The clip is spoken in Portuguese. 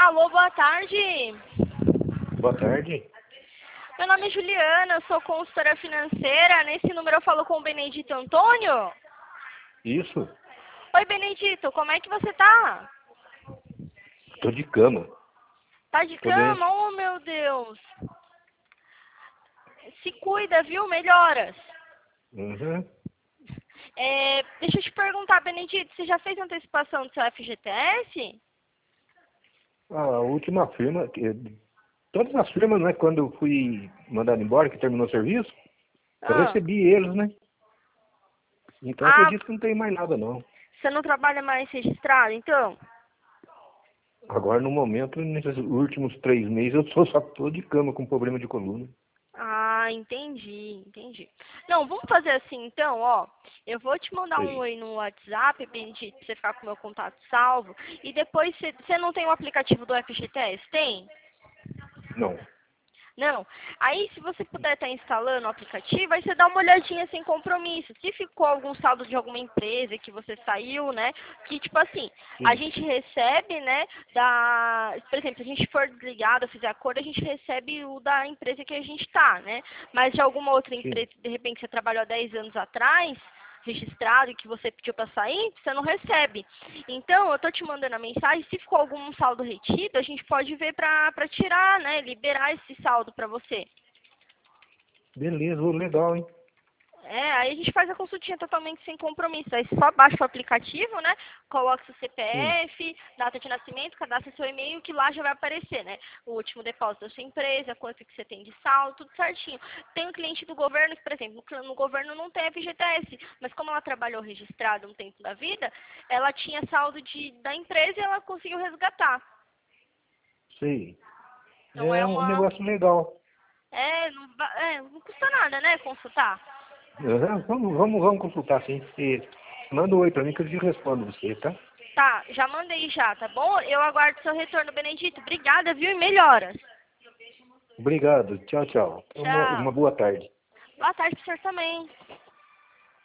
Alô, boa tarde. Boa tarde. Meu nome é Juliana, eu sou consultora financeira. Nesse número eu falo com o Benedito Antônio. Isso? Oi, Benedito, como é que você tá? Tô de cama. Tá de Tô doente. cama? Oh, meu Deus. Se cuida, viu? Melhoras. Uhum. Deixa eu te perguntar, Benedito, você já fez antecipação do seu FGTS? A última firma, todas as firmas, né, quando eu fui mandado embora, que terminou o serviço, eu Ah, recebi eles, né? Então ah, acredito que não tem mais nada, não. você não trabalha mais registrado, então? Agora, no momento, nesses últimos 3 meses, eu só tô de cama com problema de coluna. Ah, entendi. Não, vamos fazer assim então, ó. Eu vou te mandar um Sei. oi no WhatsApp, Benedito, pra você ficar com o meu contato salvo. E depois, você não tem o aplicativo do FGTS? Tem? Não. Não. Aí, se você puder estar instalando o aplicativo, aí você dá uma olhadinha sem compromisso. Se ficou algum saldo de alguma empresa que você saiu, né? Que, tipo assim, a Sim. gente recebe, né? Por exemplo, se a gente for desligado, fizer acordo, a gente recebe o da empresa que a gente tá, né? Mas de alguma outra Sim. empresa, de repente, você trabalhou há 10 anos atrás, registrado e que você pediu para sair, você não recebe. Então, eu tô te mandando a mensagem, se ficou algum saldo retido, a gente pode ver para tirar, né, liberar esse saldo para você. Beleza, legal, hein? Aí a gente faz a consultinha totalmente sem compromisso. Aí você só baixa o aplicativo, né? Coloca seu Sim. CPF, data de nascimento, cadastra seu e-mail, que lá já vai aparecer, né? O último depósito da sua empresa, quanto que você tem de saldo, tudo certinho. Tem um cliente do governo, que, por exemplo, no governo não tem FGTS, mas como ela trabalhou registrada um tempo da vida, ela tinha saldo da empresa e ela conseguiu resgatar. Sei. Então É um negócio legal. não custa nada, né, consultar. Uhum. Vamos consultar, sim. E manda um oi pra mim que eu te respondo você, tá? Tá, já mandei já, tá bom? Eu aguardo seu retorno, Benedito. Obrigada, viu? E melhoras. Obrigado. Tchau, tchau. Uma Tchau. boa tarde. Boa tarde pro senhor também.